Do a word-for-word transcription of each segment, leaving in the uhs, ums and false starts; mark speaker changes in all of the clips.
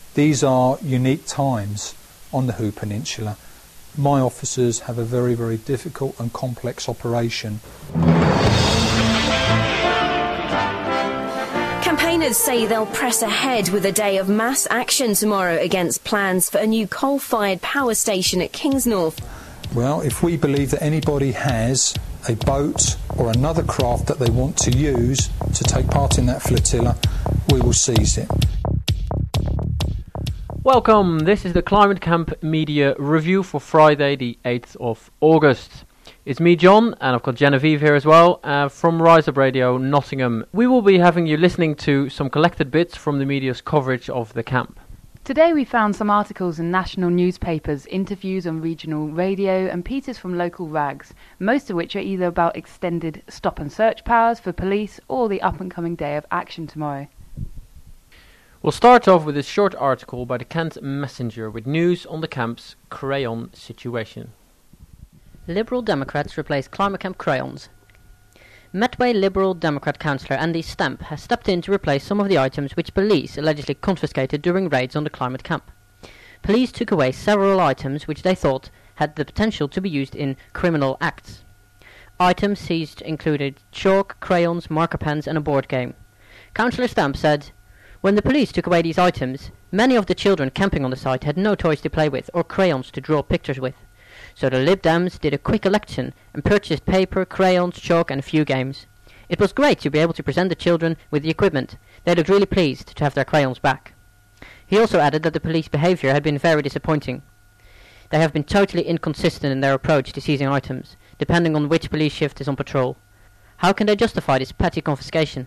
Speaker 1: These are unique times on the Hoo Peninsula. My officers have a very, very difficult and complex operation.
Speaker 2: Campaigners say they'll press ahead with a day of mass action tomorrow against plans for a new coal-fired power station at Kingsnorth.
Speaker 1: Well, if we believe that anybody has a boat or another craft that they want to use to take part in that flotilla, we will seize it.
Speaker 3: Welcome, this is the Climate Camp Media Review for Friday the eighth of August. It's me, John, and I've got Genevieve here as well, uh, from Rise Up Radio Nottingham. We will be having you listening to some collected bits from the media's coverage of the camp.
Speaker 4: Today we found some articles in national newspapers, interviews on regional radio and pieces from local rags, most of which are either about extended stop and search powers for police or the up-and-coming day of action tomorrow.
Speaker 3: We'll start off with a short article by the Kent Messenger with news on the camp's crayon situation.
Speaker 5: Liberal Democrats replace climate camp crayons. Medway Liberal Democrat councillor Andy Stamp has stepped in to replace some of the items which police allegedly confiscated during raids on the climate camp. Police took away several items which they thought had the potential to be used in criminal acts. Items seized included chalk, crayons, marker pens and a board game. Councillor Stamp said, "When the police took away these items, many of the children camping on the site had no toys to play with or crayons to draw pictures with. So the Lib Dems did a quick election and purchased paper, crayons, chalk and a few games. It was great to be able to present the children with the equipment. They looked really pleased to have their crayons back." He also added that the police behaviour had been very disappointing. They have been totally inconsistent in their approach to seizing items, depending on which police shift is on patrol. How can they justify this petty confiscation?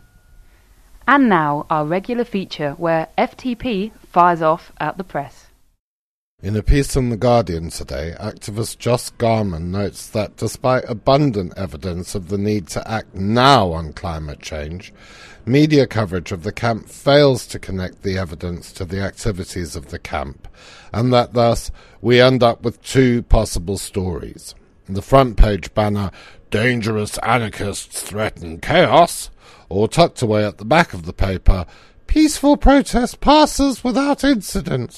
Speaker 4: And now, our regular feature where F T P fires off at the press.
Speaker 6: In a piece in The Guardian today, activist Joss Garman notes that despite abundant evidence of the need to act now on climate change, media coverage of the camp fails to connect the evidence to the activities of the camp, and that thus we end up with two possible stories. The front page banner, "Dangerous anarchists threaten chaos," or tucked away at the back of the paper, "Peaceful protest passes without incident."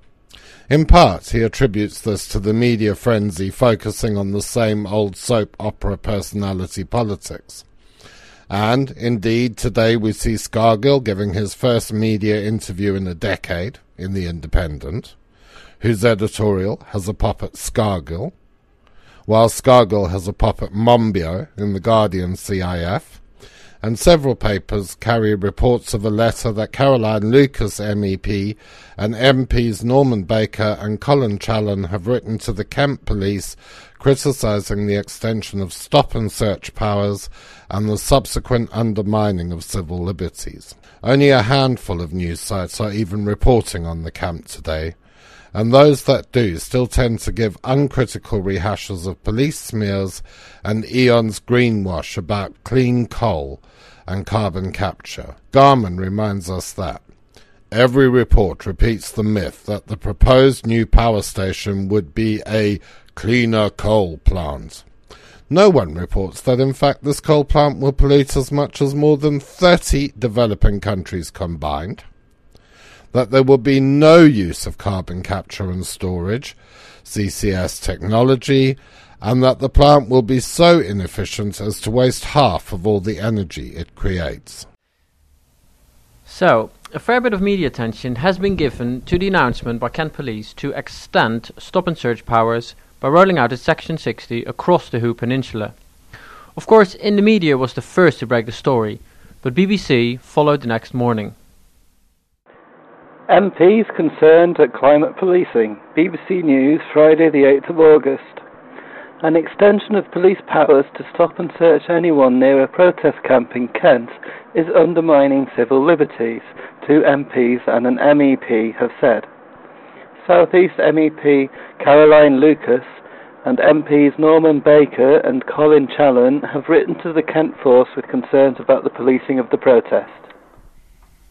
Speaker 6: In part, he attributes this to the media frenzy focusing on the same old soap opera personality politics. And, indeed, today we see Scargill giving his first media interview in a decade in The Independent, whose editorial has a pop at Scargill, while Scargill has a pop at Monbiot in The Guardian C I F, and several papers carry reports of a letter that Caroline Lucas M E P and M Ps Norman Baker and Colin Challen have written to the Kent Police criticising the extension of stop-and-search powers and the subsequent undermining of civil liberties. Only a handful of news sites are even reporting on the camp today, and those that do still tend to give uncritical rehashes of police smears and Eon's greenwash about clean coal and carbon capture. Garman reminds us that every report repeats the myth that the proposed new power station would be a cleaner coal plant. No one reports that in fact this coal plant will pollute as much as more than thirty developing countries combined, that there will be no use of carbon capture and storage, C C S technology, and that the plant will be so inefficient as to waste half of all the energy it creates.
Speaker 3: So, a fair bit of media attention has been given to the announcement by Kent Police to extend stop-and-search powers by rolling out a Section sixty across the Hoo Peninsula. Of course, In the Media was the first to break the story, but B B C followed the next morning.
Speaker 7: M Ps concerned at climate policing. B B C News, Friday the eighth of August. An extension of police powers to stop and search anyone near a protest camp in Kent is undermining civil liberties, two M Ps and an M E P have said. South East M E P Caroline Lucas and M Ps Norman Baker and Colin Challen have written to the Kent Force with concerns about the policing of the protest.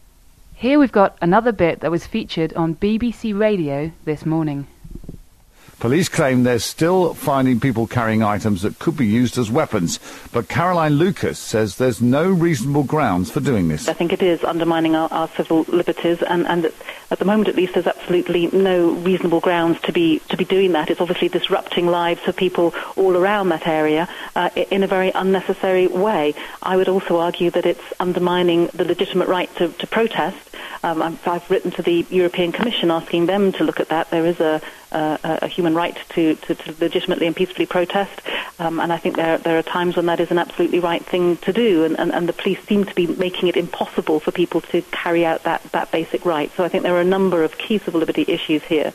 Speaker 4: Here we've got another bit that was featured on B B C Radio this morning.
Speaker 8: Police claim they're still finding people carrying items that could be used as weapons, but Caroline Lucas says there's no reasonable grounds for doing this.
Speaker 9: I think it is undermining our, our civil liberties, and, and at the moment at least there's absolutely no reasonable grounds to be to be doing that. It's obviously disrupting lives for people all around that area uh, in a very unnecessary way. I would also argue that it's undermining the legitimate right to, to protest. Um, I've, I've written to the European Commission asking them to look at that. There is a, a, a human right to, to, to legitimately and peacefully protest, um, and I think there, there are times when that is an absolutely right thing to do, and, and, and the police seem to be making it impossible for people to carry out that, that basic right. So I think there are a number of key civil liberty issues here.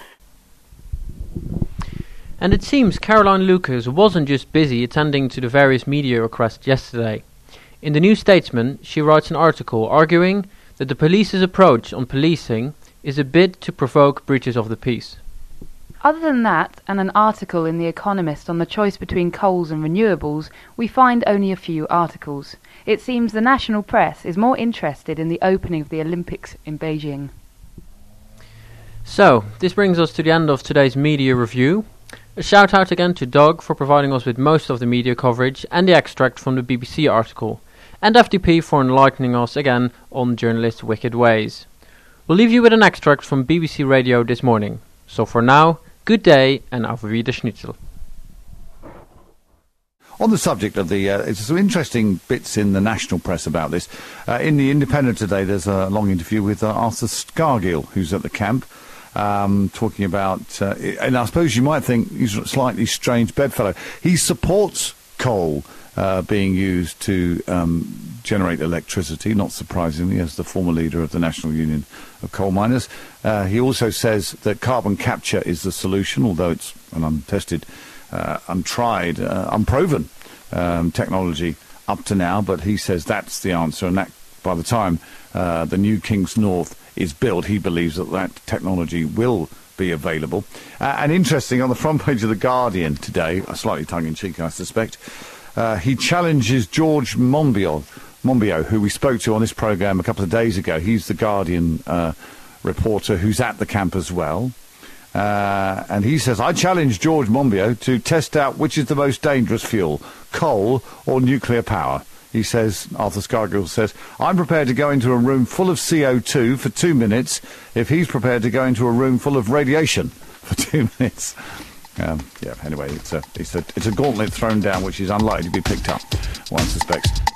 Speaker 3: And it seems Caroline Lucas wasn't just busy attending to the various media requests yesterday. In the New Statesman, she writes an article arguing that the police's approach on policing is a bid to provoke breaches of the peace.
Speaker 4: Other than that, and an article in The Economist on the choice between coals and renewables, we find only a few articles. It seems the national press is more interested in the opening of the Olympics in Beijing.
Speaker 3: So, this brings us to the end of today's media review. A shout out again to Doug for providing us with most of the media coverage and the extract from the B B C article, and F D P for enlightening us again on journalists' wicked ways. We'll leave you with an extract from B B C Radio this morning. So for now, good day and auf Wiederschnitzel.
Speaker 8: On the subject of the, uh, there's some interesting bits in the national press about this. Uh, in the Independent today, there's a long interview with uh, Arthur Scargill, who's at the camp, um, talking about, uh, and I suppose you might think he's a slightly strange bedfellow. He supports coal uh, being used to um, generate electricity, not surprisingly, as the former leader of the National Union of Coal Miners. Uh, he also says that carbon capture is the solution, although it's an untested, uh, untried, uh, unproven um, technology up to now, but he says that's the answer, and that by the time uh, the new King's North is built, he believes that that technology will be available. Uh, and interesting, on the front page of The Guardian today, slightly tongue-in-cheek, I suspect, uh, he challenges George Monbiot, Monbiot, who we spoke to on this programme a couple of days ago. He's the Guardian uh, reporter who's at the camp as well. Uh, and he says, I challenge George Monbiot to test out which is the most dangerous fuel, coal or nuclear power. He says, Arthur Scargill says, I'm prepared to go into a room full of C O two for two minutes if he's prepared to go into a room full of radiation for two minutes. Um, yeah, anyway, it's a, it's, a, it's a gauntlet thrown down which is unlikely to be picked up, one suspects.